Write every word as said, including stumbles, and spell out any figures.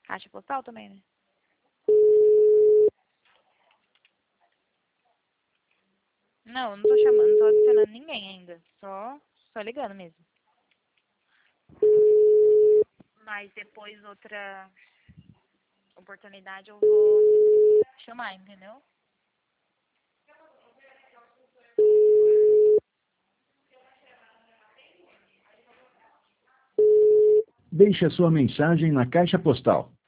Caixa postal também, né? Não, não tô chamando, não tô adicionando ninguém ainda. Só, só ligando mesmo. Mas depois, outra oportunidade, eu vou chamar, entendeu? Deixe a sua mensagem na caixa postal